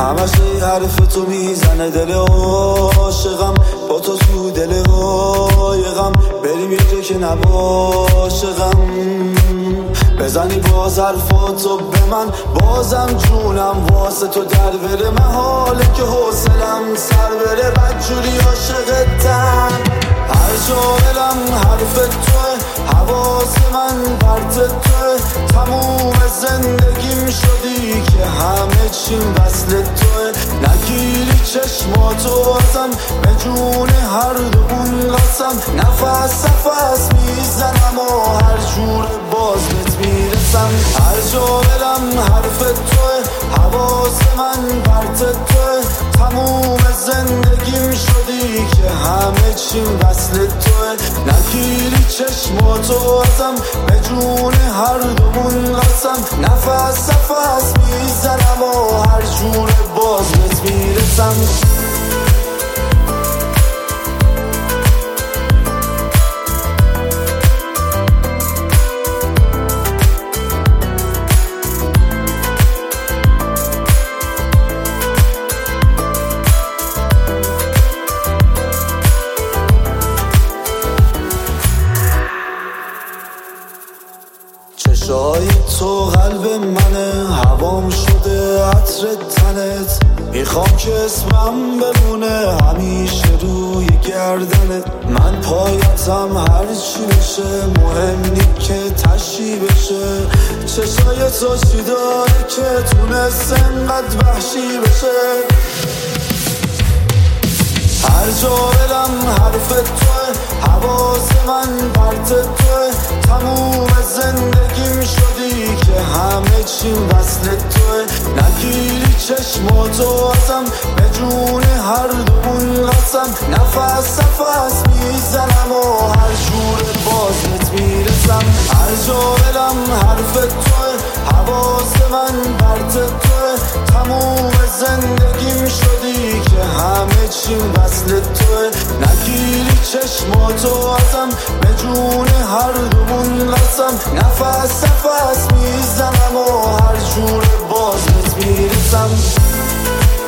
همش ای حرف تو میزنه دل عاشقم، با تو دل قایقم، بریم یه جا که نباشه غم. بزنی باز حرفاتو به من، بازم جونم واسه تو در بره، محاله که حوصلم سر بره، بدجوری عاشقتم. هر جا برم حرف توه، حواس من پرت توه، تموم زندگیم شدی که همه چیم وصل توه. نگیری چشماتو ازم، به جون هر دومون قسم، نفس نفس میزنم و هر جور باز بهت میرسم. هر جا برم حرف توه، حواس من پرت توه، تموم زندگیم شدی که همه چیم وصل توه. نگیری چشماتو ازم، به جون هر دومون قسم، نفس نفس میزنم و هر جور باز بهت میرسم. چشای تو قلب منه، هوام شده عطر تنت، میخوام که اسمم بمونه همیشه روی گردنت. من پایتم هرچی بشه، مهم نی که تشی بشه. چشای تو چی داره که تونست انقدر وحشی بشه؟ هر جا برم حرف توه، حواس من پرت توه، تموم زندگیم شدی که همه چیم وصل توه. نگیری چشماتو ازم، به جون هر دومون قسم، نفس نفس میزنم و هر جور بازت میرسم. هر جا برم حرف توه، حواس من پرت توه، تموم زندگیم شدی که همه چیم وصل توه. نگیری چشماتو ازم، به جون هر دومون قسم، نفس نفس میزنم و هر جور بازت میرسم.